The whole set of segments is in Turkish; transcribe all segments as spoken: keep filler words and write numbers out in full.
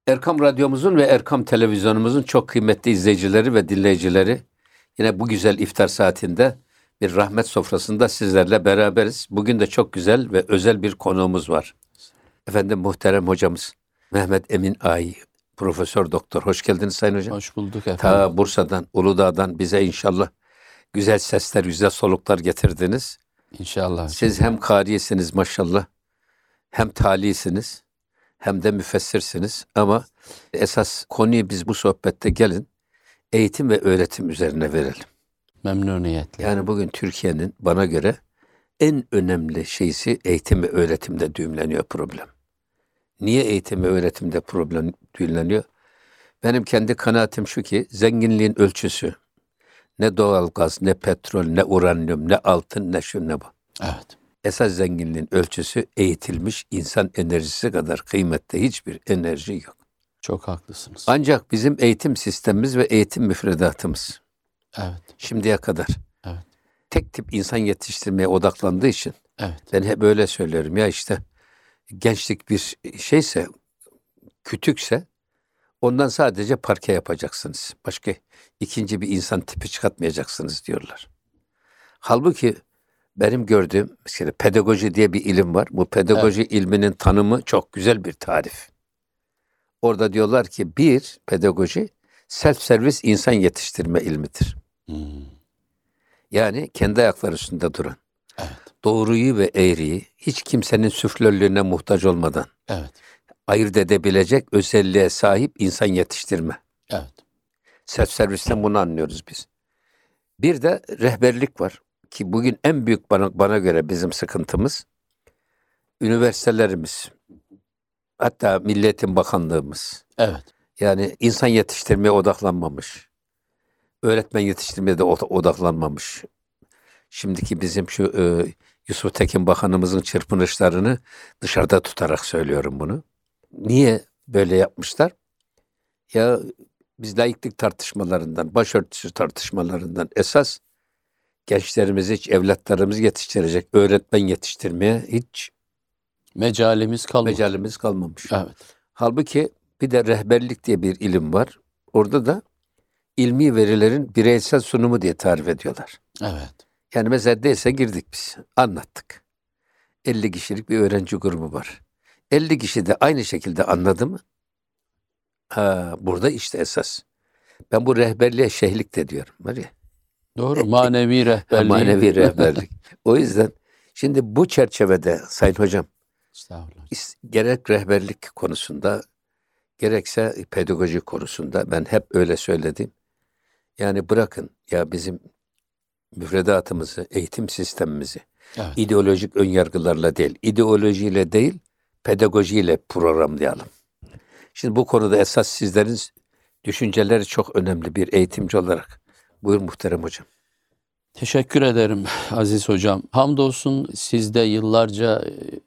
Erkam Radyomuzun ve Erkam Televizyonumuzun çok kıymetli izleyicileri ve dinleyicileri, yine bu güzel iftar saatinde bir rahmet sofrasında sizlerle beraberiz. Bugün de çok güzel ve özel bir konuğumuz var. Efendim muhterem hocamız Mehmet Emin Ay, Profesör Doktor. Hoş geldiniz Sayın Hocam. Hoş bulduk efendim. Ta Bursa'dan, Uludağ'dan bize inşallah güzel sesler, güzel soluklar getirdiniz. İnşallah. Siz hem kariyesiniz maşallah, hem talisiniz, hem de müfessirsiniz. Ama esas konuyu biz bu sohbette gelin eğitim ve öğretim üzerine verelim. Memnuniyetle. Yani bugün Türkiye'nin bana göre en önemli şeysi eğitim ve öğretimde düğümleniyor problem. Niye eğitim ve öğretimde problem düğümleniyor? Benim kendi kanaatim şu ki zenginliğin ölçüsü ne doğalgaz, ne petrol, ne uranyum, ne altın, ne şu ne bu. Evet. Esas zenginliğin ölçüsü eğitilmiş insan enerjisi kadar kıymetli hiçbir enerji yok. Çok haklısınız. Ancak bizim eğitim sistemimiz ve eğitim müfredatımız Evet. şimdiye kadar Evet. tek tip insan yetiştirmeye odaklandığı için Evet. ben hep böyle söylüyorum ya işte gençlik bir şeyse, kütükse ondan sadece parke yapacaksınız. Başka ikinci bir insan tipi çıkartmayacaksınız diyorlar. Halbuki benim gördüğüm mesela pedagoji diye bir ilim var. Bu pedagoji evet. ilminin tanımı çok güzel bir tarif. Orada diyorlar ki bir, pedagoji self-servis insan yetiştirme ilmidir. Hmm. Yani kendi ayakları üstünde duran. Evet. Doğruyu ve eğriyi hiç kimsenin süflörlüğüne muhtaç olmadan Evet. ayırt edebilecek özelliğe sahip insan yetiştirme. Evet. Self-servisten bunu anlıyoruz biz. Bir de rehberlik var. Ki bugün en büyük bana, bana göre bizim sıkıntımız üniversitelerimiz, hatta Milli Eğitim Bakanlığımız. Evet. Yani insan yetiştirmeye odaklanmamış. Öğretmen yetiştirmeye de odaklanmamış. Şimdiki bizim şu e, Yusuf Tekin Bakanımızın çırpınışlarını dışarıda tutarak söylüyorum bunu. Niye böyle yapmışlar? Ya biz laiklik tartışmalarından, başörtüsü tartışmalarından esas gençlerimizi, hiç evlatlarımızı yetiştirecek öğretmen yetiştirmeye hiç mecalimiz kalmamış. Mecalimiz kalmamış. Evet. Halbuki bir de rehberlik diye bir ilim var. Orada da ilmi verilerin bireysel sunumu diye tarif ediyorlar. Evet. Yani mesela derse girdik biz, anlattık. elli kişilik bir öğrenci grubu var. elli kişi de aynı şekilde anladı mı? Ha, burada işte esas. Ben bu rehberliğe şeyhlik de diyorum. Var ya. Doğru, manevi rehberlik. Manevi rehberlik. O yüzden şimdi bu çerçevede Sayın Hocam, gerek rehberlik konusunda, gerekse pedagoji konusunda ben hep öyle söyledim. Yani bırakın ya bizim müfredatımızı, eğitim sistemimizi evet. ideolojik önyargılarla değil, ideolojiyle değil, pedagojiyle programlayalım. Şimdi bu konuda esas sizlerin düşünceleri çok önemli bir eğitimci olarak. Buyur muhterem hocam. Teşekkür ederim aziz hocam. Hamdolsun siz de yıllarca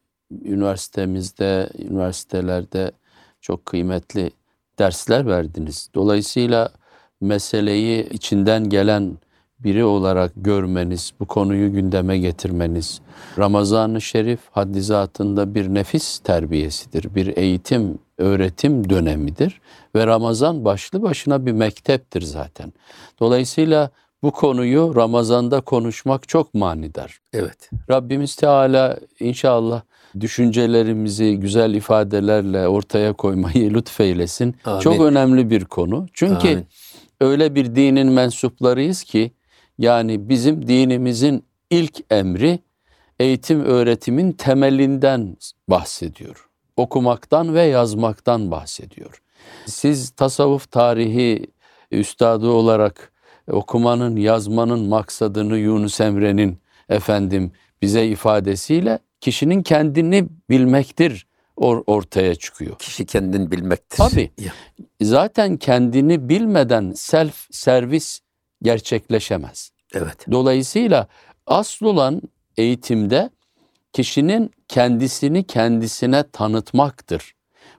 üniversitemizde, üniversitelerde çok kıymetli dersler verdiniz. Dolayısıyla meseleyi içinden gelen biri olarak görmeniz, bu konuyu gündeme getirmeniz, Ramazan-ı Şerif haddi zatında bir nefis terbiyesidir, bir eğitim, öğretim dönemidir ve Ramazan başlı başına bir mekteptir zaten. Dolayısıyla bu konuyu Ramazan'da konuşmak çok manidar. Evet. Rabbimiz Teala inşallah düşüncelerimizi güzel ifadelerle ortaya koymayı lütfeylesin. Amin. Çok önemli bir konu. Çünkü Amin. Öyle bir dinin mensuplarıyız ki yani bizim dinimizin ilk emri eğitim öğretimin temelinden bahsediyor. Okumaktan ve yazmaktan bahsediyor. Siz tasavvuf tarihi üstadı olarak okumanın, yazmanın maksadını Yunus Emre'nin efendim bize ifadesiyle kişinin kendini bilmektir or- ortaya çıkıyor. Kişi kendini bilmektir. Tabii. Zaten kendini bilmeden self servis gerçekleşemez. Evet. Dolayısıyla asıl olan eğitimde kişinin kendisini kendisine tanıtmaktır.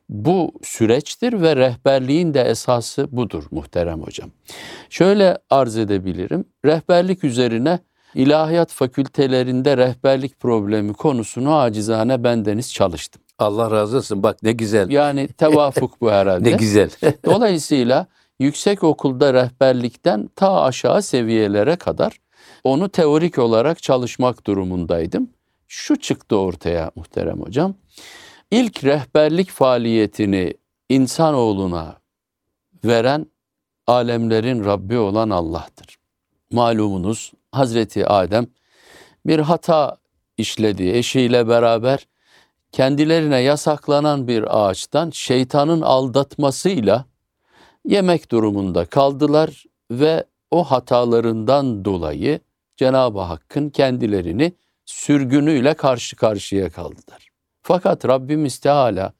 Bu süreçtir ve rehberliğin de esası budur muhterem hocam. Şöyle arz edebilirim. Rehberlik üzerine ilahiyat fakültelerinde rehberlik problemi konusunu acizane bendeniz çalıştım. Allah razı olsun. Bak ne güzel. Yani tevafuk bu herhalde. Ne güzel. Dolayısıyla yüksek okulda rehberlikten ta aşağı seviyelere kadar onu teorik olarak çalışmak durumundaydım. Şu çıktı ortaya muhterem hocam. İlk rehberlik faaliyetini insanoğluna veren alemlerin Rabbi olan Allah'tır. Malumunuz Hazreti Adem bir hata işledi. Eşiyle beraber kendilerine yasaklanan bir ağaçtan şeytanın aldatmasıyla yemek durumunda kaldılar ve o hatalarından dolayı Cenab-ı Hakk'ın kendilerini sürgünüyle karşı karşıya kaldılar. Fakat Rabbimiz Teala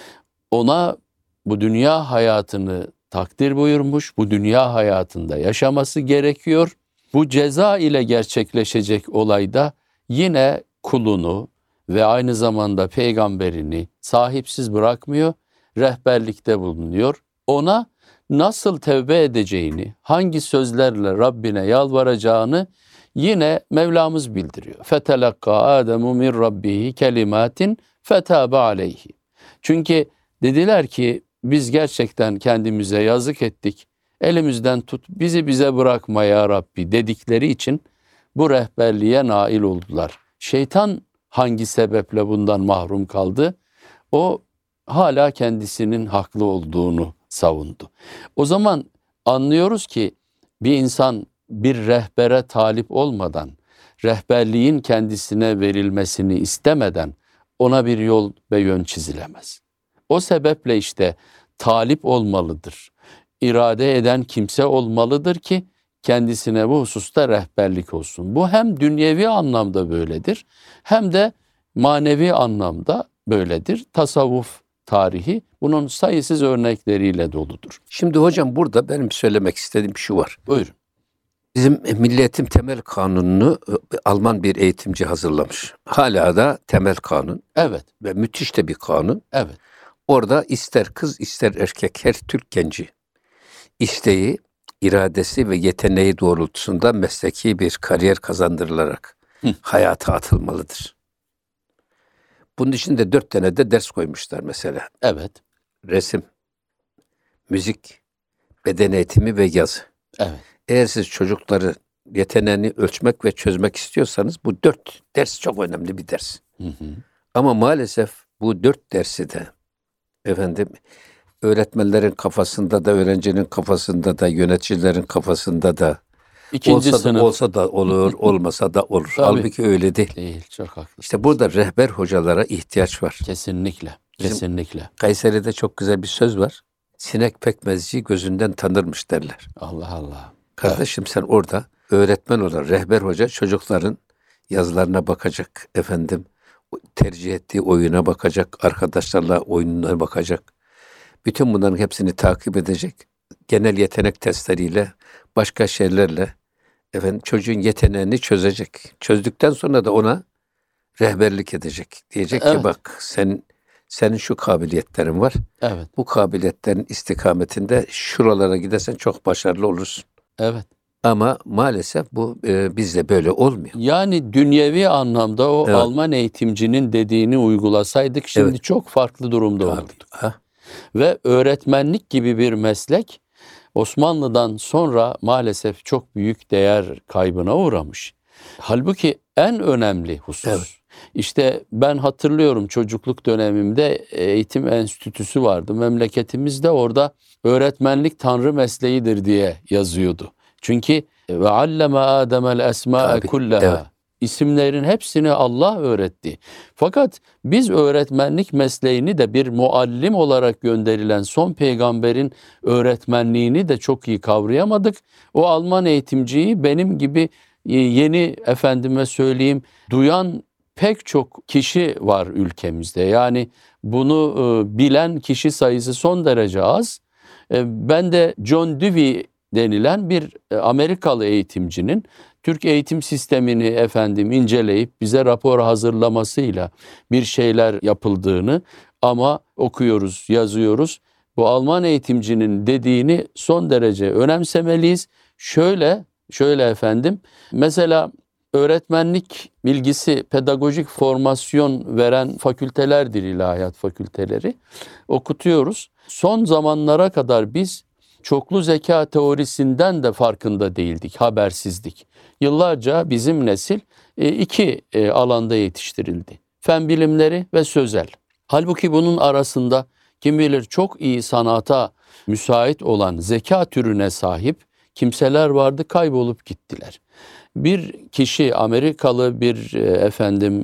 ona bu dünya hayatını takdir buyurmuş, bu dünya hayatında yaşaması gerekiyor. Bu ceza ile gerçekleşecek olayda yine kulunu ve aynı zamanda peygamberini sahipsiz bırakmıyor, rehberlikte bulunuyor. Ona nasıl tevbe edeceğini, hangi sözlerle Rabbine yalvaracağını yine Mevlamız bildiriyor. فَتَلَقَّى آدَمُ مِنْ رَبِّهِ كَلِمَاتٍ فَتَابَ عَلَيْهِ. Çünkü dediler ki biz gerçekten kendimize yazık ettik. Elimizden tut, bizi bize bırakma ya Rabbi dedikleri için bu rehberliğe nail oldular. Şeytan hangi sebeple bundan mahrum kaldı? O hala kendisinin haklı olduğunu savundu. O zaman anlıyoruz ki bir insan bir rehbere talip olmadan, rehberliğin kendisine verilmesini istemeden ona bir yol ve yön çizilemez. O sebeple işte talip olmalıdır. İrade eden kimse olmalıdır ki kendisine bu hususta rehberlik olsun. Bu hem dünyevi anlamda böyledir hem de manevi anlamda böyledir. Tasavvuf tarihi bunun sayısız örnekleriyle doludur. Şimdi hocam burada benim söylemek istediğim şu var. Buyurun. Bizim Milli Eğitim Temel Kanunu'nu Alman bir eğitimci hazırlamış. Hala da temel kanun. Evet. Ve müthiş de bir kanun. Evet. Orada ister kız ister erkek her Türk genci isteği, iradesi ve yeteneği doğrultusunda mesleki bir kariyer kazandırılarak Hı. hayata atılmalıdır. Bunun için de dört tane de ders koymuşlar mesela. Evet. Resim, müzik, beden eğitimi ve yazı. Evet. Eğer siz çocukları yeteneğini ölçmek ve çözmek istiyorsanız bu dört ders çok önemli bir ders. Hı hı. Ama maalesef bu dört dersi de efendim öğretmenlerin kafasında da, öğrencinin kafasında da, yöneticilerin kafasında da İkinci olsa sınıf. da, olsa da olur, olmasa da olur. Tabii. Halbuki öyle değil. Değil, çok haklısın. İşte burada rehber hocalara ihtiyaç var. Kesinlikle, Bizim kesinlikle. Kayseri'de çok güzel bir söz var. Sinek pekmezci gözünden tanırmış derler. Allah Allah. Kardeşim evet. Sen orada öğretmen olan rehber hoca çocukların yazılarına bakacak, efendim tercih ettiği oyuna bakacak, arkadaşlarla oyununa bakacak. Bütün bunların hepsini takip edecek. Genel yetenek testleriyle, başka şeylerle efendim çocuğun yeteneğini çözecek. Çözdükten sonra da ona rehberlik edecek. Diyecek evet. ki bak sen senin şu kabiliyetlerin var. Evet. Bu kabiliyetlerin istikametinde şuralara gidersen çok başarılı olursun. Evet. Ama maalesef bu e, bizde böyle olmuyor. Yani dünyevi anlamda o evet. Alman eğitimcinin dediğini uygulasaydık şimdi evet. çok farklı durumda Tabii. olurduk. Ha. Ve öğretmenlik gibi bir meslek Osmanlı'dan sonra maalesef çok büyük değer kaybına uğramış. Halbuki en önemli husus. Evet. İşte ben hatırlıyorum çocukluk dönemimde eğitim enstitüsü vardı. Memleketimizde orada öğretmenlik tanrı mesleğidir diye yazıyordu. Çünkü ve alleme Adem'el esma'e kullaha. İsimlerin hepsini Allah öğretti. Fakat biz öğretmenlik mesleğini de bir muallim olarak gönderilen son peygamberin öğretmenliğini de çok iyi kavrayamadık. O Alman eğitimciyi benim gibi yeni efendime söyleyeyim duyan pek çok kişi var ülkemizde. Yani bunu bilen kişi sayısı son derece az. Ben de John Dewey denilen bir Amerikalı eğitimcinin Türk eğitim sistemini efendim inceleyip bize rapor hazırlamasıyla bir şeyler yapıldığını ama okuyoruz, yazıyoruz. Bu Alman eğitimcinin dediğini son derece önemsemeliyiz. Şöyle, şöyle efendim, mesela öğretmenlik bilgisi, pedagojik formasyon veren fakültelerdir ilahiyat fakülteleri. Okutuyoruz. Son zamanlara kadar biz çoklu zeka teorisinden de farkında değildik, habersizdik. Yıllarca bizim nesil iki alanda yetiştirildi. Fen bilimleri ve sözel. Halbuki bunun arasında kim bilir çok iyi sanata müsait olan zeka türüne sahip kimseler vardı, kaybolup gittiler. Bir kişi, Amerikalı bir efendim,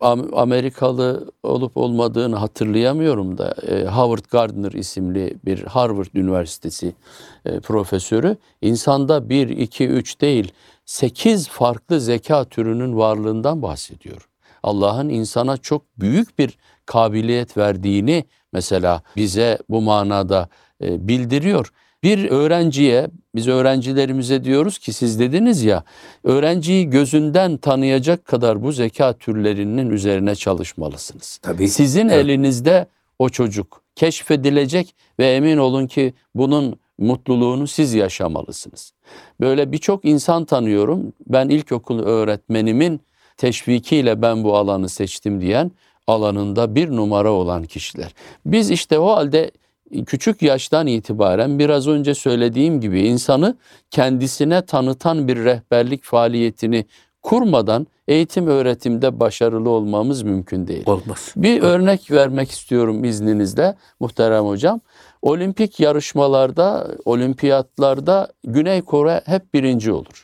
Amerikalı olup olmadığını hatırlayamıyorum da Howard Gardner isimli bir Harvard Üniversitesi profesörü insanda bir, iki, üç değil sekiz farklı zeka türünün varlığından bahsediyor. Allah'ın insana çok büyük bir kabiliyet verdiğini mesela bize bu manada bildiriyor. Bir öğrenciye, biz öğrencilerimize diyoruz ki siz dediniz ya, öğrenciyi gözünden tanıyacak kadar bu zeka türlerinin üzerine çalışmalısınız. Tabii. Sizin evet. elinizde o çocuk keşfedilecek ve emin olun ki bunun mutluluğunu siz yaşamalısınız. Böyle birçok insan tanıyorum. Ben ilkokul öğretmenimin teşvikiyle ben bu alanı seçtim diyen alanında bir numara olan kişiler. Biz işte o halde küçük yaştan itibaren biraz önce söylediğim gibi insanı kendisine tanıtan bir rehberlik faaliyetini kurmadan eğitim öğretimde başarılı olmamız mümkün değil. Olmaz. Bir örnek vermek istiyorum izninizle muhterem hocam. Olimpik yarışmalarda, olimpiyatlarda Güney Kore hep birinci olur.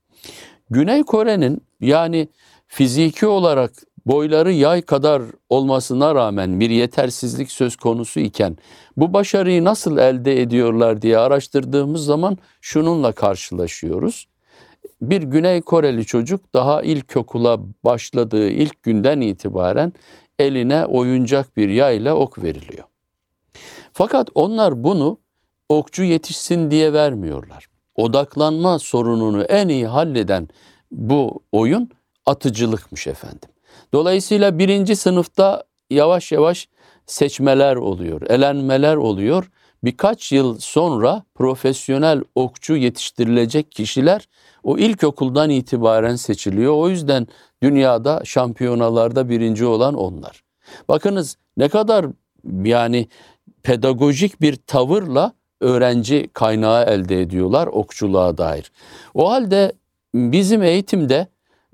Güney Kore'nin yani fiziki olarak boyları yay kadar olmasına rağmen bir yetersizlik söz konusu iken bu başarıyı nasıl elde ediyorlar diye araştırdığımız zaman şununla karşılaşıyoruz. Bir Güney Koreli çocuk daha ilkokula başladığı ilk günden itibaren eline oyuncak bir yayla ok veriliyor. Fakat onlar bunu okçu yetişsin diye vermiyorlar. Odaklanma sorununu en iyi halleden bu oyun atıcılıkmış efendim. Dolayısıyla birinci sınıfta yavaş yavaş seçmeler oluyor, elenmeler oluyor. Birkaç yıl sonra profesyonel okçu yetiştirilecek kişiler o ilkokuldan itibaren seçiliyor. O yüzden dünyada şampiyonalarda birinci olan onlar. Bakınız ne kadar yani pedagojik bir tavırla öğrenci kaynağı elde ediyorlar okçuluğa dair. O halde bizim eğitimde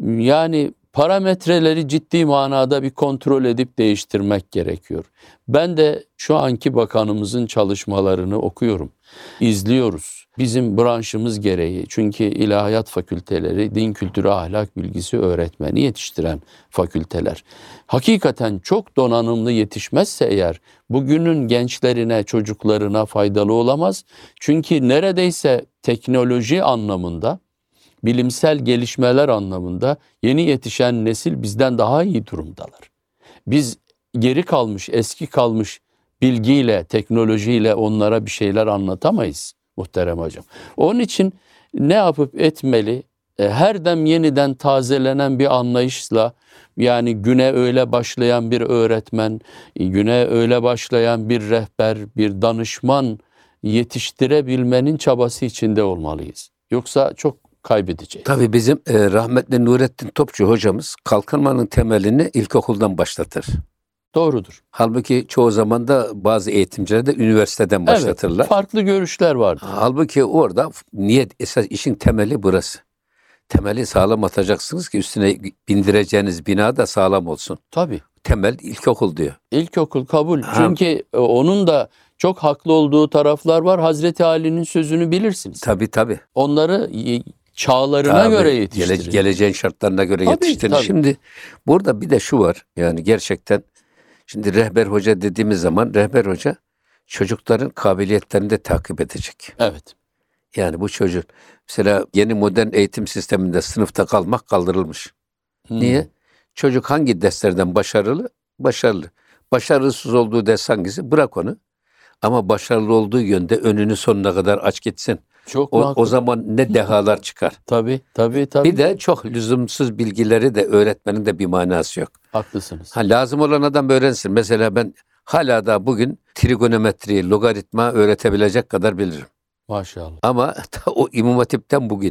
yani parametreleri ciddi manada bir kontrol edip değiştirmek gerekiyor. Ben de şu anki bakanımızın çalışmalarını okuyorum, izliyoruz. Bizim branşımız gereği çünkü ilahiyat fakülteleri din kültürü ahlak bilgisi öğretmeni yetiştiren fakülteler. Hakikaten çok donanımlı yetişmezse eğer bugünün gençlerine, çocuklarına faydalı olamaz. Çünkü neredeyse teknoloji anlamında, bilimsel gelişmeler anlamında yeni yetişen nesil bizden daha iyi durumdalar. Biz geri kalmış, eski kalmış bilgiyle, teknolojiyle onlara bir şeyler anlatamayız muhterem hocam. Onun için ne yapıp etmeli? Her dem yeniden tazelenen bir anlayışla yani güne öyle başlayan bir öğretmen, güne öyle başlayan bir rehber, bir danışman yetiştirebilmenin çabası içinde olmalıyız. Yoksa çok kaybedeceğiz. Tabii bizim e, rahmetli Nurettin Topçu hocamız kalkınmanın temelini ilkokuldan başlatır. Doğrudur. Halbuki çoğu zaman da bazı eğitimciler de üniversiteden başlatırlar. Evet, farklı görüşler vardır. Halbuki orada niyet esas işin temeli burası. Temeli sağlam atacaksınız ki üstüne bindireceğiniz bina da sağlam olsun. Tabii. Temel ilkokul diyor. İlkokul kabul. Ha. Çünkü onun da çok haklı olduğu taraflar var. Hazreti Ali'nin sözünü bilirsiniz. Tabii tabii. Onları çağlarına tabii, göre yetiştirir. Gele, geleceğin şartlarına göre tabii, yetiştirir. Tabii. Şimdi burada bir de şu var. Yani gerçekten şimdi rehber hoca dediğimiz zaman rehber hoca çocukların kabiliyetlerini de takip edecek. Evet. Yani bu çocuk mesela yeni modern eğitim sisteminde sınıfta kalmak kaldırılmış. Hmm. Niye? Çocuk hangi derslerden başarılı? Başarılı. Başarısız olduğu ders hangisi? Bırak onu. Ama başarılı olduğu yönde önünü sonuna kadar aç gitsin. Çok o, o zaman ne dehalar çıkar. Tabii, tabii, tabii. Bir de çok lüzumsuz bilgileri de öğretmenin de bir manası yok. Haklısınız. Ha, lazım olan adam öğrensin. Mesela ben hala da bugün trigonometri, logaritma öğretebilecek kadar bilirim. Maşallah. Ama ta o İmam Hatip'ten bugüne.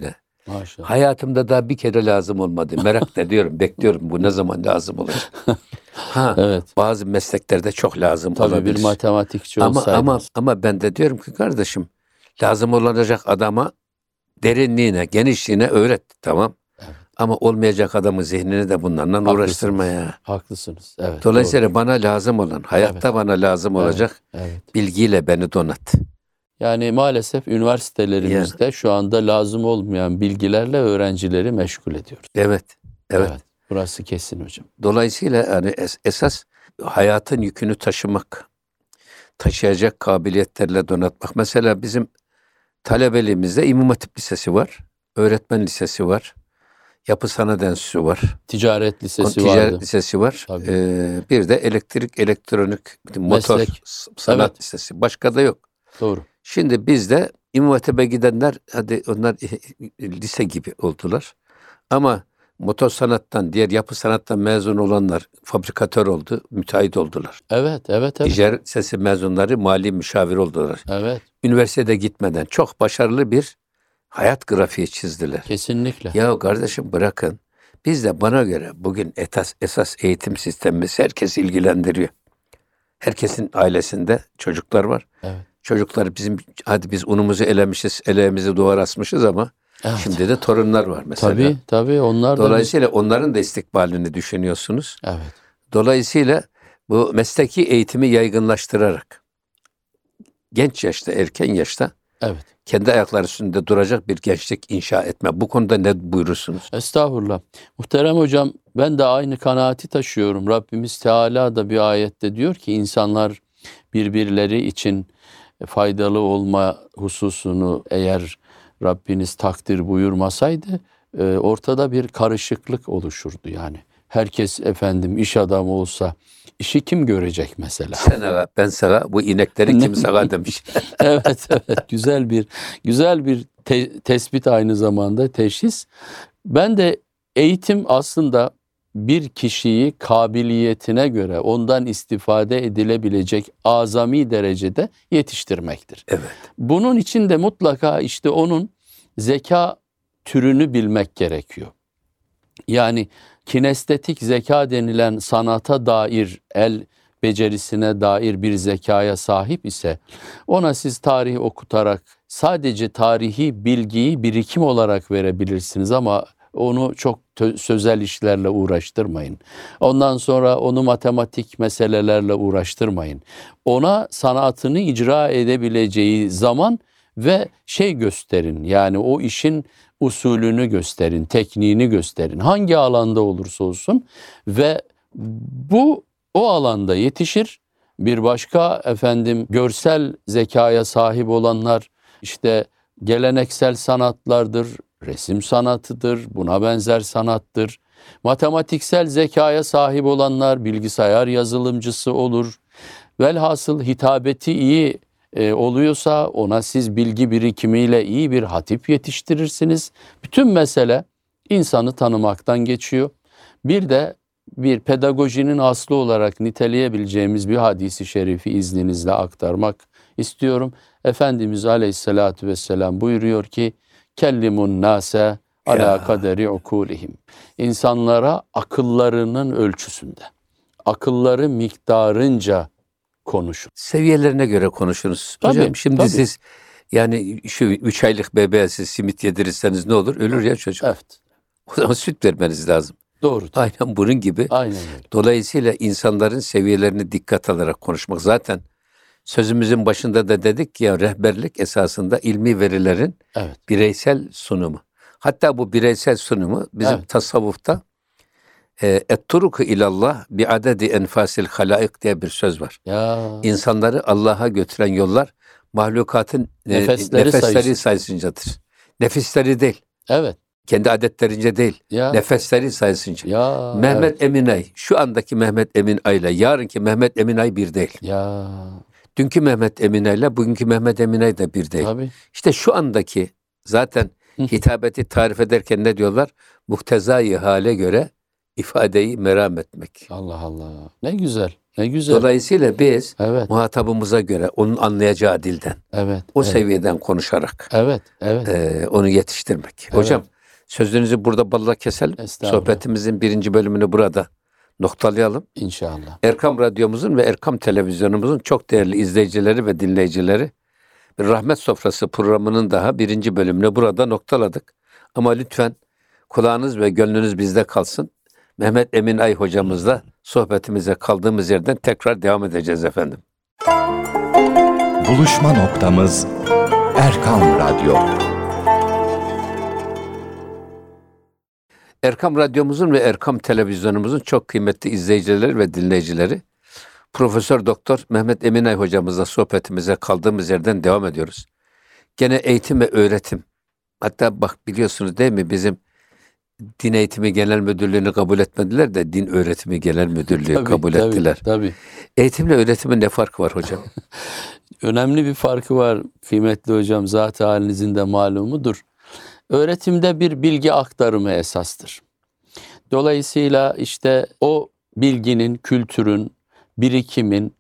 Maşallah. Hayatımda daha bir kere lazım olmadı. Merak da ediyorum, bekliyorum bu ne zaman lazım olacak. Ha, evet. Bazı mesleklerde çok lazım Tabii olabilir. bir matematikçi ama, olsaydınız. Ama ama ben de diyorum ki kardeşim, lazım olacak adama derinliğine, genişliğine öğret, tamam. Evet. Ama olmayacak adamın zihnini de bunlarla Haklısınız. uğraştırma ya. Haklısınız. Evet. Dolayısıyla doğru. bana lazım olan, hayatta Evet. bana lazım Evet. olacak Evet. bilgiyle beni donat. Yani maalesef üniversitelerimizde yani. Şu anda lazım olmayan bilgilerle öğrencileri meşgul ediyoruz. Evet. Evet. Evet. Burası kesin hocam. Dolayısıyla yani es- esas hayatın yükünü taşımak, taşıyacak kabiliyetlerle donatmak. Mesela bizim talebeliğimizde İmam Hatip Lisesi var, öğretmen lisesi var, yapı sanat enstitüsü var, ticaret lisesi ticaret vardı. lisesi var, ee, bir de elektrik, elektronik, motor, Meslek. sanat Evet. lisesi. Başka da yok. Doğru. Şimdi bizde İmam Hatip'e gidenler, hadi onlar lise gibi oldular. Ama motor sanattan, diğer yapı sanattan mezun olanlar fabrikatör oldu, müteahhit oldular. Evet, evet, evet. Ticaret lisesi mezunları mali müşavir oldular. Evet. Üniversitede gitmeden çok başarılı bir hayat grafiği çizdiler. Kesinlikle. Ya kardeşim bırakın. Biz de bana göre bugün esas, esas eğitim sistemimiz herkes ilgilendiriyor. Herkesin ailesinde çocuklar var. Evet. Çocuklar bizim, hadi biz unumuzu elemişiz, eleğimizi duvara asmışız ama evet. Şimdi de torunlar var mesela. Tabii tabii onlar da. Dolayısıyla biz... onların da istikbalini düşünüyorsunuz. Evet. Dolayısıyla bu mesleki eğitimi yaygınlaştırarak genç yaşta, erken yaşta evet. kendi ayakları üstünde duracak bir gençlik inşa etme. Bu konuda ne buyurursunuz? Estağfurullah. Muhterem hocam, ben de aynı kanaati taşıyorum. Rabbimiz Teala da bir ayette diyor ki insanlar birbirleri için faydalı olma hususunu eğer Rabbiniz takdir buyurmasaydı ortada bir karışıklık oluşurdu yani. Herkes efendim iş adamı olsa işi kim görecek mesela? Sen ağa, ben sağa, bu inekleri kim sağa demiş. evet evet güzel bir güzel bir te- tespit, aynı zamanda teşhis. Ben de eğitim aslında bir kişiyi kabiliyetine göre ondan istifade edilebilecek azami derecede yetiştirmektir. Evet. Bunun için de mutlaka işte onun zeka türünü bilmek gerekiyor. Yani kinestetik zeka denilen sanata dair, el becerisine dair bir zekaya sahip ise ona siz tarih okutarak sadece tarihi bilgiyi birikim olarak verebilirsiniz ama onu çok sözel işlerle uğraştırmayın. Ondan sonra onu matematik meselelerle uğraştırmayın. Ona sanatını icra edebileceği zaman ve şey gösterin, yani o işin usulünü gösterin, tekniğini gösterin. Hangi alanda olursa olsun ve bu o alanda yetişir. Bir başka efendim görsel zekaya sahip olanlar işte geleneksel sanatlardır, resim sanatıdır, buna benzer sanattır. Matematiksel zekaya sahip olanlar bilgisayar yazılımcısı olur. Velhasıl hitabeti iyi e, oluyorsa ona siz bilgi birikimiyle iyi bir hatip yetiştirirsiniz. Bütün mesele insanı tanımaktan geçiyor. Bir de bir pedagojinin aslı olarak niteleyebileceğimiz bir hadisi şerifi izninizle aktarmak istiyorum. Efendimiz Aleyhisselatü Vesselam buyuruyor ki kellimun nase ala kaderi ukulihim. İnsanlara akıllarının ölçüsünde, akılları miktarınca konuşun. Seviyelerine göre konuşunuz. Tabii, Hocam şimdi tabii. siz yani şu üç aylık bebeğe siz simit yedirirseniz ne olur? Ölür ya çocuk. Evet. O zaman süt vermeniz lazım. Doğru. Aynen bunun gibi. Aynen öyle. Dolayısıyla insanların seviyelerini dikkat alarak konuşmak. Zaten sözümüzün başında da dedik ki ya rehberlik esasında ilmi verilerin evet. bireysel sunumu. Hatta bu bireysel sunumu bizim evet. tasavvufta et-turuku ilallah bi adedi enfasil halaik diye bir söz var. Ya. İnsanları Allah'a götüren yollar mahlukatın nefesleri, nefesleri sayısın. sayısıncadır. Nefisleri değil. Evet. Kendi adetlerince değil. Ya. Nefesleri sayısınca. Ya. Mehmet evet. Eminay, şu andaki Mehmet Eminay ile yarınki Mehmet Eminay bir değil. Ya. Dünkü Mehmet Eminay ile bugünkü Mehmet Eminay da bir değil. Tabii. İşte şu andaki zaten hitabeti tarif ederken ne diyorlar? Muhtezai hale göre ifadeyi meram etmek. Allah Allah. Ne güzel. Ne güzel. Dolayısıyla biz evet. muhatabımıza göre onun anlayacağı dilden, evet. o evet. seviyeden konuşarak evet. Evet. E, onu yetiştirmek. Evet. Hocam Sözünüzü burada balla keselim. Sohbetimizin birinci bölümünü burada noktalayalım. İnşallah. Erkam Radyomuzun ve Erkam Televizyonumuzun çok değerli izleyicileri ve dinleyicileri, bir Rahmet Sofrası programının daha birinci bölümünü burada noktaladık. Ama lütfen kulağınız ve gönlünüz bizde kalsın. Mehmet Emin Ay hocamızla sohbetimize kaldığımız yerden tekrar devam edeceğiz efendim. Buluşma noktamız Erkam Radyo. Erkam Radyomuzun ve Erkam Televizyonumuzun çok kıymetli izleyicileri ve dinleyicileri, Profesör Doktor Mehmet Emin Ay hocamızla sohbetimize kaldığımız yerden devam ediyoruz. Gene eğitim ve öğretim. Hatta bak biliyorsunuz değil mi, bizim Din Eğitimi Genel Müdürlüğü'nü kabul etmediler de Din Öğretimi Genel Müdürlüğü tabii, kabul tabii, ettiler. Tabii. Eğitimle öğretimin ne farkı var hocam? Önemli bir farkı var kıymetli hocam. Zat-ı halinizin de malumudur. Öğretimde bir bilgi aktarımı esastır. Dolayısıyla işte o bilginin, kültürün, birikimin,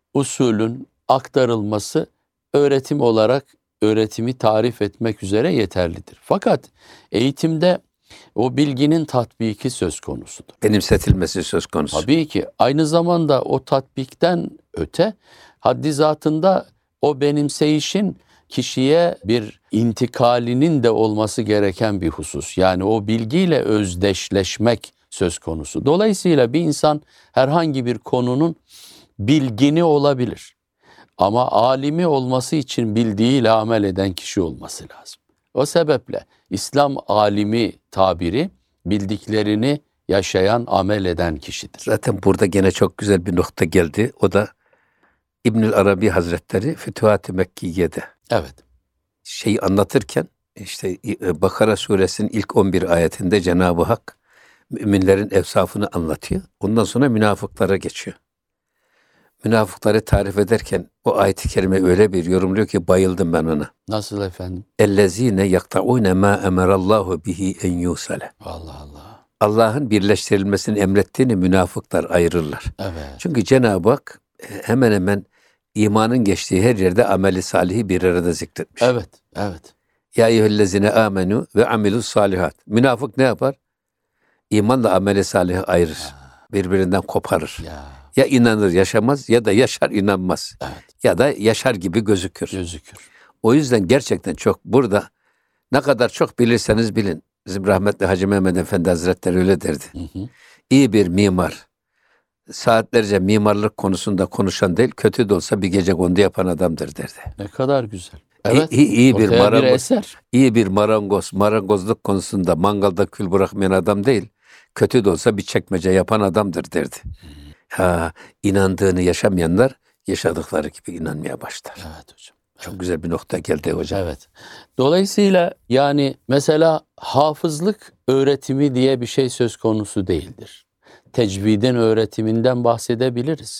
usulün aktarılması öğretim olarak öğretimi tarif etmek üzere yeterlidir. Fakat eğitimde o bilginin tatbiki söz konusudur. Benimsetilmesi söz konusu. Tabii ki aynı zamanda o tatbikten öte haddi zatında o benimseyişin kişiye bir intikalinin de olması gereken bir husus. Yani o bilgiyle özdeşleşmek söz konusu. Dolayısıyla bir insan herhangi bir konunun bilgini olabilir. Ama alimi olması için bildiğiyle amel eden kişi olması lazım. O sebeple İslam alimi tabiri bildiklerini yaşayan, amel eden kişidir. Zaten burada gene çok güzel bir nokta geldi. O da İbnül Arabi Hazretleri Fütuhat-ı Mekkiye'de. Evet. Şeyi anlatırken işte Bakara suresinin ilk on bir ayetinde Cenab-ı Hak müminlerin evsafını anlatıyor. Ondan sonra münafıklara geçiyor. Münafıkları tarif ederken o ayet-i kerime öyle bir yorumluyor ki bayıldım ben ona. Nasıl efendim? Ellezine yakta'une ma emerallahu bihi en yusale. Allah Allah. Allah'ın birleştirilmesini emrettiğini münafıklar ayırırlar. Evet. Çünkü Cenab-ı Hak hemen hemen imanın geçtiği her yerde ameli salihi bir arada zikretmiş. Evet, evet. Ya eyyühellezine amenu ve amilus salihat. Münafık ne yapar? İmanla ameli salihi ayırır. Ya. Birbirinden koparır. Ya. ya inanır yaşamaz ya da yaşar inanmaz. Evet. Ya da yaşar gibi gözükür. Gözükür. O yüzden gerçekten çok burada ne kadar çok bilirseniz bilin. Bizim rahmetli Hacı Mehmet Efendi Hazretleri öyle derdi. Hı hı. İyi bir mimar, saatlerce mimarlık konusunda konuşan değil, kötü de olsa bir gece kondu yapan adamdır derdi. Ne kadar güzel. Evet. İyi, iyi bir marangoz, bir eser. iyi bir marangoz, marangozluk konusunda mangalda kül bırakmayan adam değil, kötü de olsa bir çekmece yapan adamdır derdi. Hmm. Ha, inandığını yaşamayanlar yaşadıkları gibi inanmaya başlar. Evet hocam. Çok evet. Güzel bir nokta geldi hocam. Evet. Dolayısıyla yani mesela hafızlık öğretimi diye bir şey söz konusu değildir. Tecvidin öğretiminden bahsedebiliriz.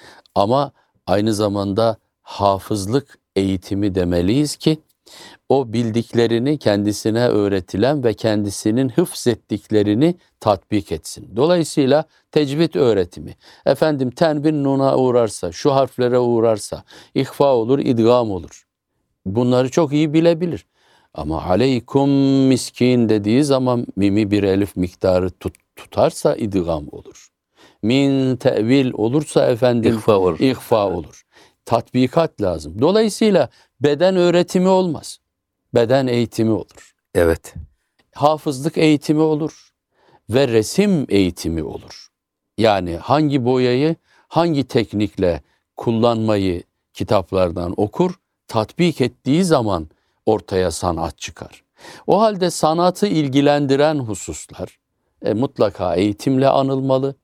Ama aynı zamanda hafızlık eğitimi demeliyiz ki o bildiklerini kendisine öğretilen ve kendisinin hıfzettiklerini tatbik etsin. Dolayısıyla tecvid öğretimi. Efendim tenvin nuna uğrarsa, şu harflere uğrarsa ihfa olur, idgam olur. Bunları çok iyi bilebilir. Ama aleykum miskin dediği zaman mimi bir elif miktarı tut, tutarsa idgam olur. Min tevil olursa efendim ihfa olur. ihfa olur. Tatbikat lazım. Dolayısıyla beden öğretimi olmaz. Beden eğitimi olur. Evet. Hafızlık eğitimi olur ve resim eğitimi olur. Yani hangi boyayı hangi teknikle kullanmayı kitaplardan okur, tatbik ettiği zaman ortaya sanat çıkar. O halde sanatı ilgilendiren hususlar e, mutlaka eğitimle anılmalı.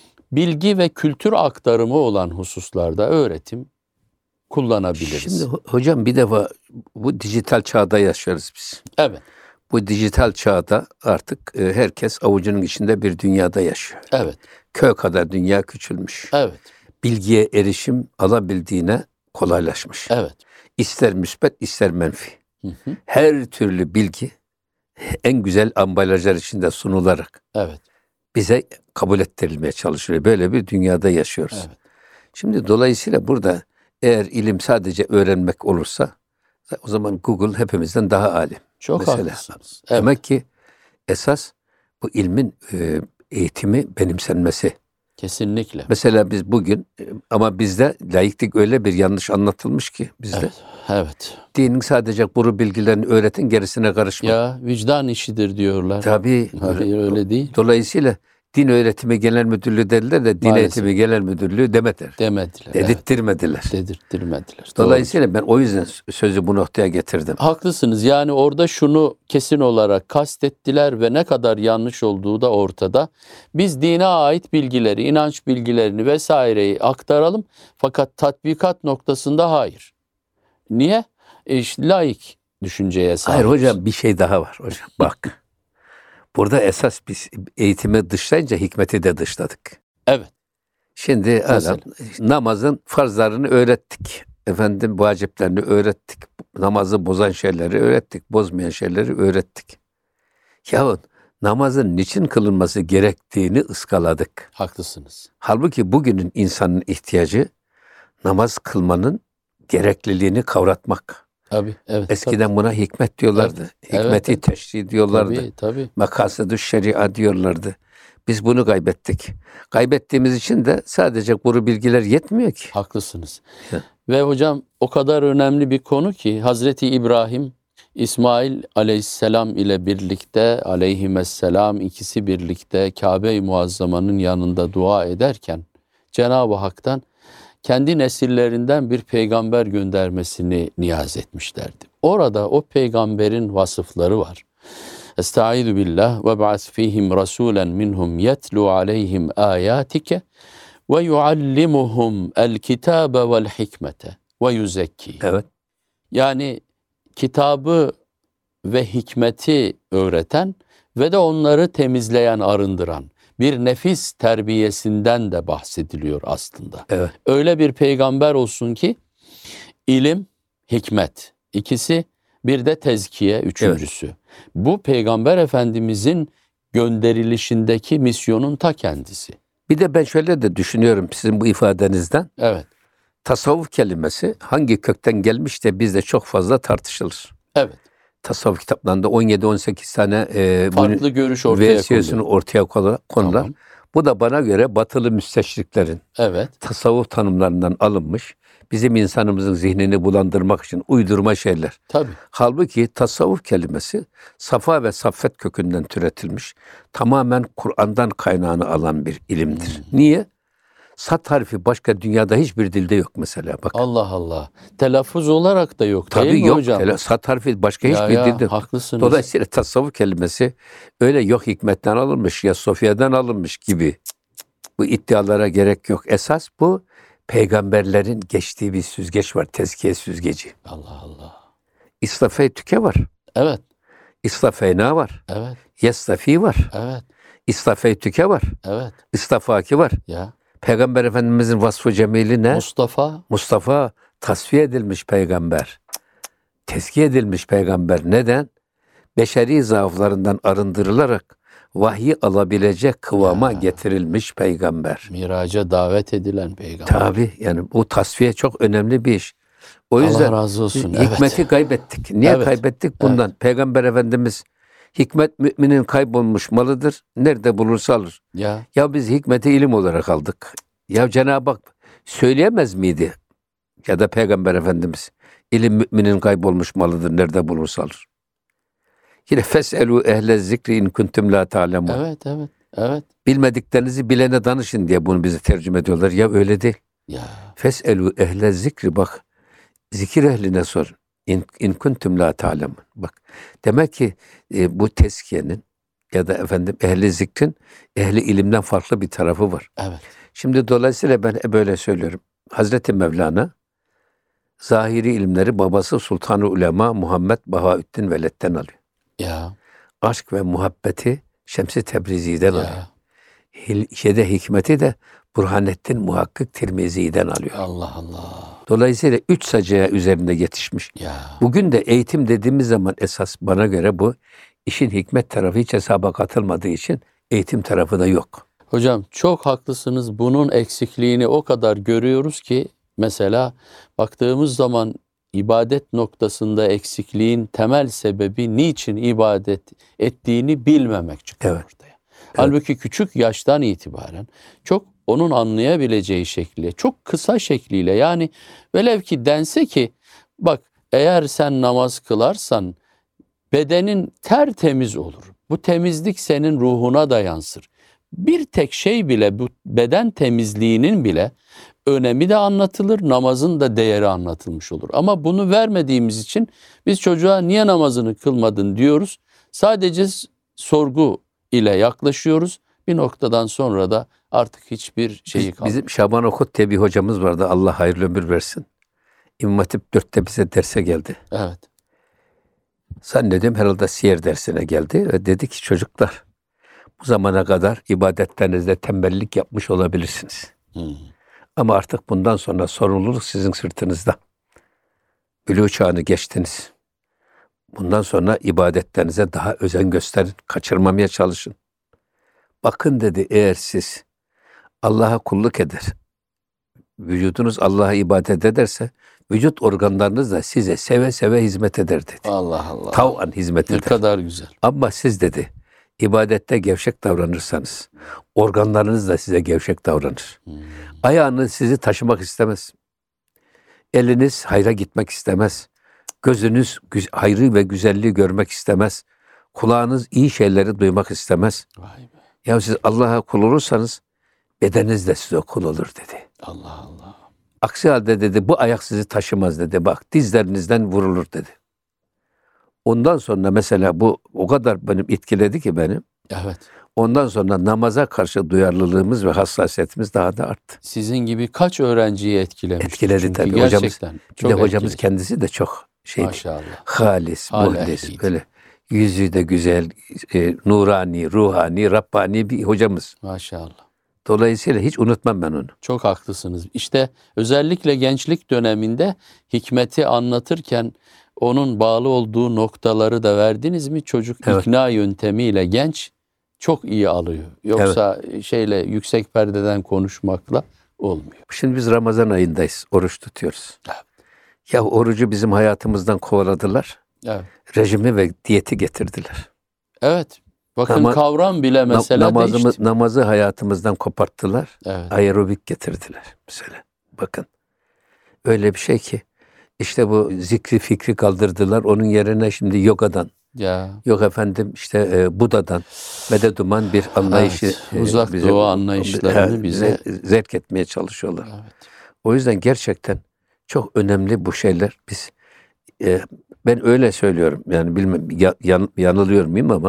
Bilgi ve kültür aktarımı olan hususlarda öğretim kullanabiliriz. Şimdi hocam bir defa bu dijital çağda yaşıyoruz biz. Evet. Bu dijital çağda artık e, herkes avucunun içinde bir dünyada yaşıyor. Evet. Köy kadar dünya küçülmüş. Evet. Bilgiye erişim alabildiğine kolaylaşmış. Evet. İster müsbet ister menfi. Hı hı. Her türlü bilgi en güzel ambalajlar içinde sunularak evet. bize kabul ettirilmeye çalışılıyor. Böyle bir dünyada yaşıyoruz. Evet. Şimdi dolayısıyla burada eğer ilim sadece öğrenmek olursa o zaman Google hepimizden daha alim. Çok Mesela, haklısınız. Evet. Demek ki esas bu ilmin e, eğitimi benimsenmesi. Kesinlikle. Mesela biz bugün e, ama bizde laiklik öyle bir yanlış anlatılmış ki bizde. Evet. Evet. Dinin sadece kuru bilgilerini öğretin, gerisine karışma. Ya vicdan işidir diyorlar. Tabii. Hayır öyle değil. Dolayısıyla Din Öğretimi Genel Müdürlüğü dediler de Din Maalesef. Eğitimi Genel Müdürlüğü demediler. Demediler. Dedirttirmediler. Evet. Dedirttirmediler. Dolayısıyla ben o yüzden sözü bu noktaya getirdim. Haklısınız. Yani orada şunu kesin olarak kastettiler ve ne kadar yanlış olduğu da ortada. Biz dine ait bilgileri, inanç bilgilerini vesaireyi aktaralım. Fakat tatbikat noktasında hayır. Niye? E işte laik düşünceye sahibiz. Hayır hocam, bir şey daha var hocam. Bak. Burada esas biz eğitimi dışlayınca hikmeti de dışladık. Evet. Şimdi adam, namazın farzlarını öğrettik. Efendim vaciplerini öğrettik. Namazı bozan şeyleri öğrettik. Bozmayan şeyleri öğrettik. Yahut namazın niçin kılınması gerektiğini ıskaladık. Haklısınız. Halbuki bugünün insanın ihtiyacı namaz kılmanın gerekliliğini kavratmak. Tabii, evet. Eskiden tabii. buna hikmet diyorlardı. Evet, Hikmeti evet. teşri diyorlardı. Tabii, tabii. Makasıdü şeria diyorlardı. Biz bunu kaybettik. Kaybettiğimiz için de sadece kuru bilgiler yetmiyor ki. Haklısınız. Ya. Ve hocam o kadar önemli bir konu ki Hazreti İbrahim, İsmail aleyhisselam ile birlikte, aleyhisselam ikisi birlikte Kabe-i Muazzama'nın yanında dua ederken Cenab-ı Hak'tan kendi nesillerinden bir peygamber göndermesini niyaz etmişlerdi. Orada o peygamberin vasıfları var. Estaizu billah ve ba'as fihim rasulen minhum yetlu aleyhim ayatike ve yuallimuhum el kitabe vel hikmete ve yuzekki. Evet. Yani kitabı ve hikmeti öğreten ve de onları temizleyen, arındıran bir nefis terbiyesinden de bahsediliyor aslında. Evet. Öyle bir peygamber olsun ki ilim, hikmet ikisi, bir de tezkiye üçüncüsü. Evet. Bu peygamber efendimizin gönderilişindeki misyonun ta kendisi. Bir de ben şöyle de düşünüyorum sizin bu ifadenizden. Evet. Tasavvuf kelimesi hangi kökten gelmiş de bizde çok fazla tartışılır. Evet. Tasavvuf kitaplarında on yedi on sekiz tane e, farklı görüş ortaya versiyonu ortaya konular. Tamam. Bu da bana göre batılı müsteşriklerin evet. tasavvuf tanımlarından alınmış, bizim insanımızın zihnini bulandırmak için uydurma şeyler. Tabii. Halbuki tasavvuf kelimesi safa ve saffet kökünden türetilmiş, tamamen Kur'an'dan kaynağını alan bir ilimdir. Hmm. Niye? Sat harfi başka dünyada hiçbir dilde yok mesela. Bak. Allah Allah. Telaffuz olarak da yok. Tabii değil mi yok. Hocam? Tela, sat harfi başka ya hiçbir ya, dilde yok. Haklısınız. Dolayısıyla tasavvuf kelimesi öyle yok hikmetten alınmış ya Sofya'dan alınmış gibi bu iddialara gerek yok. Esas bu peygamberlerin geçtiği bir süzgeç var. Tezkiye süzgeci. Allah Allah. İstafey tüke var. Evet. İstafeyna var. Evet. Yestafi var. Evet. İstafey tüke var. Evet. İstafaki var. Ya. Peygamber Efendimizin vasfı cemili ne? Mustafa. Mustafa tasfiye edilmiş peygamber. Tezkiye edilmiş peygamber. Neden? Beşeri zaaflarından arındırılarak vahyi alabilecek kıvama ya. getirilmiş peygamber. Miraca davet edilen peygamber. Tabii yani bu tasfiye çok önemli bir iş. O Allah yüzden razı olsun. hikmeti evet. kaybettik. Niye evet. kaybettik? Bundan. Evet. Peygamber Efendimiz hikmet müminin kaybolmuş malıdır. Nerede bulursa alır. Ya. ya biz hikmeti ilim olarak aldık. Ya Cenab-ı Hak söyleyemez miydi? Ya da Peygamber Efendimiz ilim müminin kaybolmuş malıdır. Nerede bulursa alır. Yine feselu ehle zikri in kuntum la ta'lemun. Evet, evet, evet. Bilmediklerinizi bilene danışın diye bunu bize tercüme ediyorlar. Ya öyle değil. Ya. Feselu ehle zikri bak. Zikir ehline sor. İn, in kuntum la ta'lemun. Bak. Demek ki e, bu tezkiyenin ya da efendim ehli zikrin ehli ilimden farklı bir tarafı var. Evet. Şimdi dolayısıyla ben böyle söylüyorum. Hazreti Mevlana zahiri ilimleri babası Sultan-ı Ulema Muhammed Bahaüddin Veled'den alıyor. Ya. Aşk ve muhabbeti Şems-i Tebrizi'den ya. alıyor. Hil, şeyde hikmeti de Burhanettin Muhakkik Tirmizi'den alıyor. Allah Allah. Dolayısıyla üç sacaya üzerinde yetişmiş. Ya. Bugün de eğitim dediğimiz zaman esas bana göre bu işin hikmet tarafı hiç hesaba katılmadığı için eğitim tarafı da yok. Hocam çok haklısınız. Bunun eksikliğini o kadar görüyoruz ki mesela baktığımız zaman ibadet noktasında eksikliğin temel sebebi niçin ibadet ettiğini bilmemek çıkıyor Evet. ortaya. Evet. Halbuki küçük yaştan itibaren çok onun anlayabileceği şekliyle, çok kısa şekliyle, yani velev ki dense ki bak eğer sen namaz kılarsan bedenin tertemiz olur. Bu temizlik senin ruhuna da yansır. Bir tek şey bile, bu beden temizliğinin bile önemi de anlatılır, namazın da değeri anlatılmış olur. Ama bunu vermediğimiz için biz çocuğa niye namazını kılmadın diyoruz. Sadece sorgu ile yaklaşıyoruz. Bir noktadan sonra da artık hiçbir şeyi kalmıyor. Bizim Şaban Okut diye bir hocamız vardı. Allah hayırlı ömür versin. İmam Hatip dörtte bize derse geldi. Evet. Zannediyorum herhalde siyer dersine geldi ve dedi ki çocuklar, bu zamana kadar ibadetlerinizde tembellik yapmış olabilirsiniz. Hmm. Ama artık bundan sonra sorumluluk sizin sırtınızda. Bülûğ çağını geçtiniz. Bundan sonra ibadetlerinize daha özen gösterin, kaçırmamaya çalışın. Bakın dedi, eğer siz Allah'a kulluk eder, vücudunuz Allah'a ibadet ederse, vücut organlarınız da size seve seve hizmet eder dedi. Allah Allah. Tav'an hizmet eder. Ne kadar güzel. Ama siz dedi, ibadette gevşek davranırsanız, organlarınız da size gevşek davranır. Hmm. Ayağınız sizi taşımak istemez. Eliniz hayra gitmek istemez. Gözünüz hayrı ve güzelliği görmek istemez. Kulağınız iyi şeyleri duymak istemez. Vay be. Ya siz Allah'a kul olursanız, bedeniniz de size kul olur dedi. Allah Allah. Aksi halde dedi, bu ayak sizi taşımaz dedi. Bak dizlerinizden vurulur dedi. Ondan sonra mesela bu o kadar benim etkiledi ki benim. Evet. Ondan sonra namaza karşı duyarlılığımız ve hassasiyetimiz daha da arttı. Sizin gibi kaç öğrenciyi etkilemiş? Etkiledi tabii. Gerçekten. Hocamız, çok bir de hocamız etkiledi. kendisi de çok şeydi. Maşallah. Halis, Hal muhlis, ehliydi. böyle yüzü de güzel, e, nurani, ruhani, Rabbani bir hocamız. Maşallah. Dolayısıyla hiç unutmam ben onu. Çok haklısınız. İşte özellikle gençlik döneminde hikmeti anlatırken onun bağlı olduğu noktaları da verdiniz mi? Çocuk Evet. ikna yöntemiyle genç çok iyi alıyor. Yoksa evet. şeyle yüksek perdeden konuşmakla olmuyor. Şimdi biz Ramazan ayındayız. Oruç tutuyoruz. Evet. Ya orucu bizim hayatımızdan kovaladılar. Evet. Rejimi ve diyeti getirdiler. Evet. Bakın Nama, kavram bile mesela namazımız, değişti. Namazı hayatımızdan koparttılar. Evet. Aerobik getirdiler mesela. Bakın. Öyle bir şey ki işte bu zikri fikri kaldırdılar. Onun yerine şimdi yogadan, ya. yok efendim işte e, Buda'dan medet uman bir anlayışı. Evet. Uzak e, bize, doğu anlayışlarını e, bize zevk etmeye çalışıyorlar. Evet. O yüzden gerçekten çok önemli bu şeyler. Biz e, ben öyle söylüyorum. Yani bilmem yan, yanılıyor muyum ama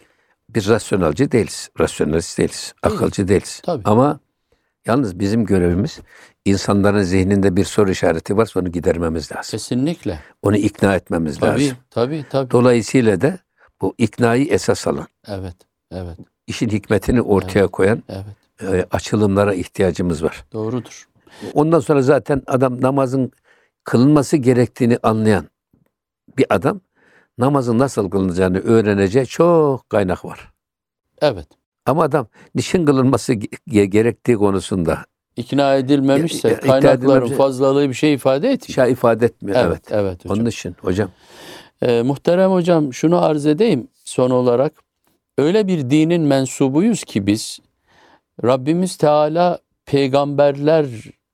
biz rasyonelci değiliz. Rasyonelist değiliz. Değil. Akılcı değiliz. Tabii. Ama yalnız bizim görevimiz insanların zihninde bir soru işareti varsa onu gidermemiz lazım. Kesinlikle. Onu ikna etmemiz tabii, lazım. Tabii tabii. Dolayısıyla da bu iknayı esas alan. Evet. Evet. İşin hikmetini ortaya evet, koyan evet. E, açılımlara ihtiyacımız var. Doğrudur. Ondan sonra zaten adam namazın kılınması gerektiğini anlayan bir adam namazın nasıl kılınacağını öğreneceği çok kaynak var. Evet. Ama adam niçin kılınması gerektiği konusunda ikna edilmemişse ya, kaynakların edilmemişse, fazlalığı bir şey ifade etmiyor. Şey ifade etmiyor. Evet, evet. evet hocam. Onun için hocam. Ee, muhterem hocam şunu arz edeyim son olarak. Öyle bir dinin mensubuyuz ki biz Rabbimiz Teala peygamberler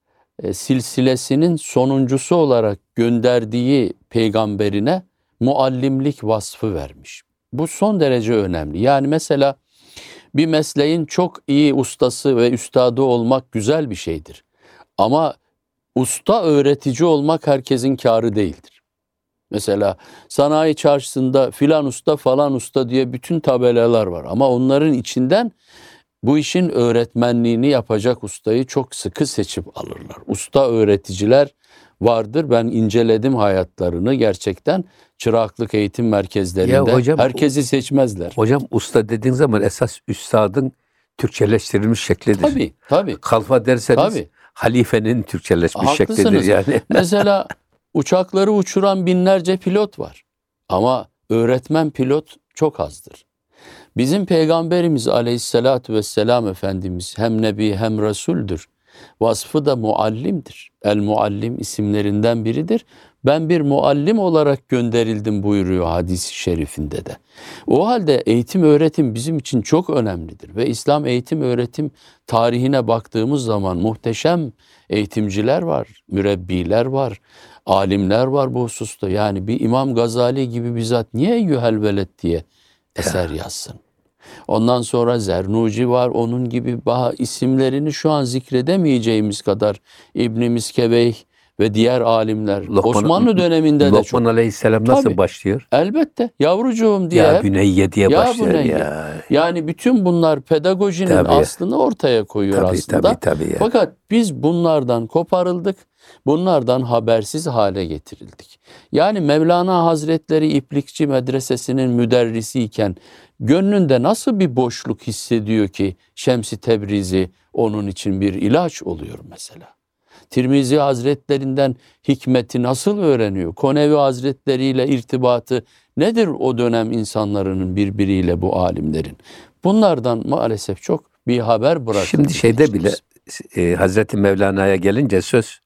e, silsilesinin sonuncusu olarak gönderdiği peygamberine muallimlik vasfı vermiş. Bu son derece önemli. Yani mesela bir mesleğin çok iyi ustası ve üstadı olmak güzel bir şeydir. Ama usta öğretici olmak herkesin kârı değildir. Mesela sanayi çarşısında filan usta falan usta diye bütün tabelalar var. Ama onların içinden bu işin öğretmenliğini yapacak ustayı çok sıkı seçip alırlar. Usta öğreticiler vardır. Ben inceledim hayatlarını gerçekten. Çıraklık eğitim merkezlerinde hocam, herkesi seçmezler. Hocam usta dediğin zaman esas üstadın Türkçeleştirilmiş şeklidir. Tabii tabii. Kalfa derseniz tabii. Halifenin Türkçeleşmiş haklısınız. Şeklidir yani. Mesela uçakları uçuran binlerce pilot var. Ama öğretmen pilot çok azdır. Bizim Peygamberimiz Aleyhisselatü Vesselam Efendimiz hem Nebi hem Resul'dür. Vasfı da muallimdir. El muallim isimlerinden biridir. Ben bir muallim olarak gönderildim buyuruyor hadis-i şerifinde de. O halde eğitim öğretim bizim için çok önemlidir. Ve İslam eğitim öğretim tarihine baktığımız zaman muhteşem eğitimciler var, mürebbiler var, alimler var bu hususta. Yani bir İmam Gazali gibi bizzat niye Eyyühel Veled diye eser yazsın? Ondan sonra Zernuci var, onun gibi daha isimlerini şu an zikredemeyeceğimiz kadar İbn-i Miskeveyh ve diğer alimler. Lokman, Osmanlı döneminde Lokman de çok. Lokman Aleyhisselam nasıl Tabii, başlıyor? Elbette. Yavrucuğum diye. Ya Büneyye diye ya başlıyor Büneyye. ya. Yani bütün bunlar pedagojinin Tabii. aslını ortaya koyuyor Tabii, aslında. tabii, tabii ya. Fakat biz bunlardan koparıldık. Bunlardan habersiz hale getirildik. Yani Mevlana Hazretleri İplikçi Medresesi'nin müderrisi iken gönlünde nasıl bir boşluk hissediyor ki Şems-i Tebrizi onun için bir ilaç oluyor mesela. Tirmizi Hazretlerinden hikmeti nasıl öğreniyor? Konevi Hazretleri ile irtibatı nedir o dönem insanların birbiriyle bu alimlerin? Bunlardan maalesef çok bir haber bırakıldı. Şimdi şeyde bile e, Hazreti Mevlana'ya gelince söz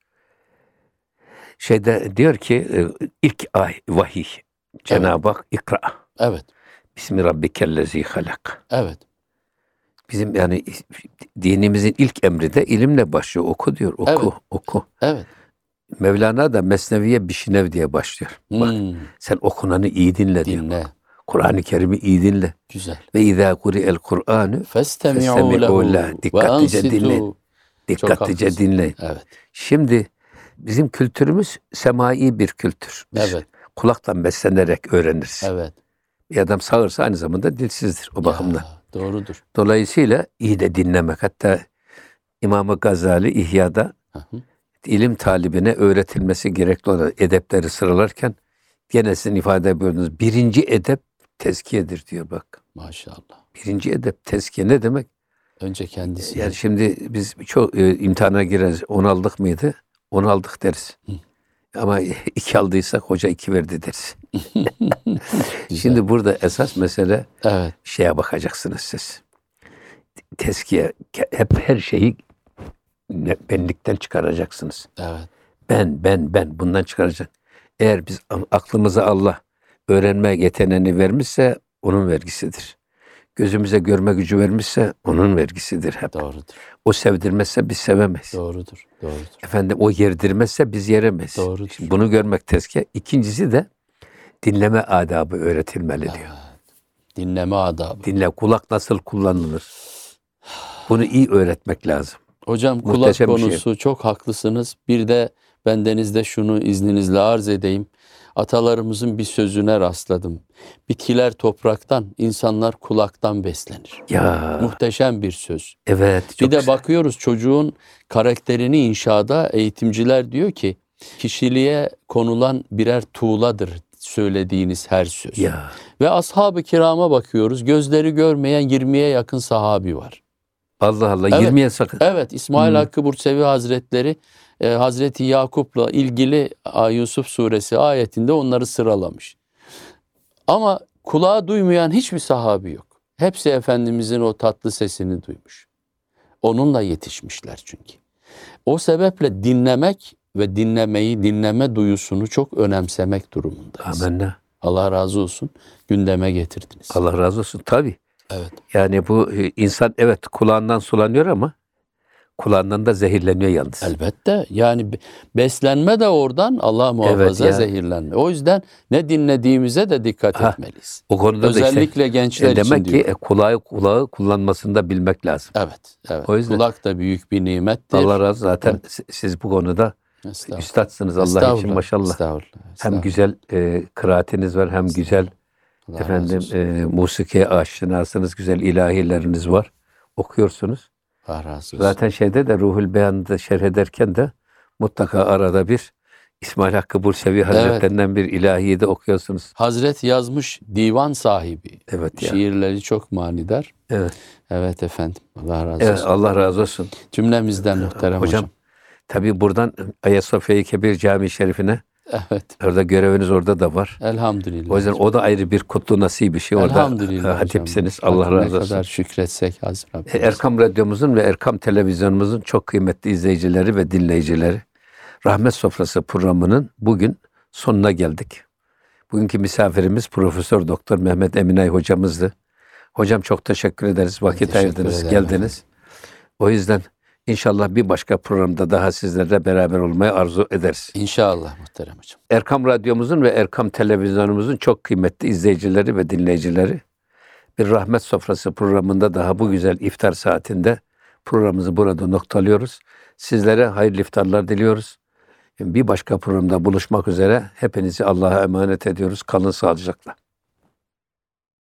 şeyde diyor ki e, ilk ay vahiy Cenab-ı Hak ikra. Evet. Bismi rabbikellezi halak. Evet. Bizim yani dinimizin ilk emri de ilimle başlıyor. Oku diyor. Oku, Evet. oku. Evet. Mevlana da Mesneviye Bişinev diye başlıyor. Bak Hmm. sen okunanı iyi dinle diyor. Dinle. Kur'an-ı Kerim'i iyi dinle. Güzel. Ve izâ kuri'el Kur'anu Festemi'û lehu dikkatlice dinle. Dikkatlice haklısın. dinle. Evet. Şimdi bizim kültürümüz semai bir kültür. Biz Evet. kulaktan beslenerek öğreniriz. Evet. Bir adam sağırsa aynı zamanda dilsizdir o bakımdan. Ya, doğrudur. Dolayısıyla iyi de dinlemek. Hatta İmam-ı Gazali İhya'da Hı hı. ilim talibine öğretilmesi gerekli olan edepleri sıralarken gene sizin ifade buyurdunuz. Birinci edep tezkiyedir diyor bak. Maşallah. Birinci edep tezkiye ne demek? Önce kendisi. Yani şimdi biz çok e, imtihana gireriz. On aldık mıydı? On aldık deriz. Hı. Ama iki aldıysak hoca iki verdi deriz. Şimdi burada esas mesele evet. şeye bakacaksınız siz. Tezkiye, hep her şeyi benlikten çıkaracaksınız. Evet. Ben, ben, ben bundan çıkaracak. Eğer biz aklımıza Allah öğrenme yeteneğini vermişse onun vergisidir. Gözümüze görme gücü vermişse onun vergisidir hep. Doğrudur. O sevdirmezse biz sevemeyiz. Doğrudur. Doğrudur. Efendim o yerdirmezse biz yeremeyiz. Doğrudur. Şimdi bunu görmek tezkiye. İkincisi de dinleme adabı öğretilmeli Evet. diyor. Dinleme adabı. Dinle, kulak nasıl kullanılır? Bunu iyi öğretmek lazım. Hocam kulak Muhteşem bir konusu şey. çok haklısınız. Bir de bendenizde şunu izninizle arz edeyim. Atalarımızın bir sözüne rastladım. Bitkiler topraktan, insanlar kulaktan beslenir. Ya Muhteşem bir söz. evet. Çok Bir de güzel. bakıyoruz çocuğun karakterini inşada eğitimciler diyor ki kişiliğe konulan birer tuğladır söylediğiniz her söz. Ya. Ve ashab-ı kirama bakıyoruz. Gözleri görmeyen yirmiye yakın sahabi var. Allah Allah. Evet. yirmiye sakın. Evet, İsmail Hmm. Hakkı Bursevi Hazretleri e, Hazreti Yakup'la ilgili Yusuf suresi ayetinde onları sıralamış. Ama kulağı duymayan hiçbir sahabi yok. Hepsi Efendimizin o tatlı sesini duymuş. Onunla yetişmişler çünkü. O sebeple dinlemek ve dinlemeyi, dinleme duyusunu çok önemsemek durumundayız. Amenna. Allah razı olsun. Gündeme getirdiniz. Allah razı olsun. Tabii. Evet. Yani bu e, insan evet kulağından sulanıyor ama kulağından da zehirleniyor yalnız. Elbette. Yani beslenme de oradan, Allah muhafaza, Evet ya. zehirlenme. O yüzden ne dinlediğimize de dikkat Ha, etmeliyiz. O konuda Özellikle da işte, gençler e, demek için ki diyor. e, kulağı kulağı kullanmasını da bilmek lazım. Evet, evet. O yüzden- Kulak da büyük bir nimettir. Allah razı olsun. Zaten si- siz bu konuda Estağfurullah. üstadsınız Allah için Estağfurullah, maşallah. Estağfurullah. Hem Estağfurullah. güzel e, kıraatiniz var hem güzel Allah razı efendim olsun. e, musikiye aşinasınız, güzel ilahileriniz var. Okuyorsunuz. Allah razı olsun. Zaten şeyde de Ruhul Beyan'da şerh ederken de mutlaka arada bir İsmail Hakkı Bursevi Hazretlerinden bir ilahiyi de okuyorsunuz. Hazret yazmış, divan sahibi. Evet ya. Şiirleri çok manidar. Evet. Evet efendim. Allah razı Evet olsun. Allah razı olsun. Cümlemizden muhterem hocam. Hocam tabii buradan Ayasofya-i Kebir Camii Şerifine Evet. Orada göreviniz orada da var. Elhamdülillah. O yüzden o da ayrı bir kutlu nasibi bir şey. Orada Elhamdülillah hatipsiniz. hocam. Allah razı olsun. Ne kadar şükretsek az Rabbimiz. Erkam Radyomuzun ve Erkam Televizyonumuzun çok kıymetli izleyicileri ve dinleyicileri. Rahmet Sofrası programının bugün sonuna geldik. Bugünkü misafirimiz Profesör Doktor Mehmet Eminay hocamızdı. Hocam çok teşekkür ederiz. Vakit Teşekkür ayırdınız, ederim. geldiniz. O yüzden inşallah bir başka programda daha sizlerle beraber olmayı arzu ederiz. İnşallah muhterem hocam. Erkam Radyomuzun ve Erkam Televizyonumuzun çok kıymetli izleyicileri ve dinleyicileri, bir Rahmet Sofrası programında daha bu güzel iftar saatinde programımızı burada noktalıyoruz. Sizlere hayırlı iftarlar diliyoruz. Bir başka programda buluşmak üzere hepinizi Allah'a emanet ediyoruz. Kalın sağlıcakla.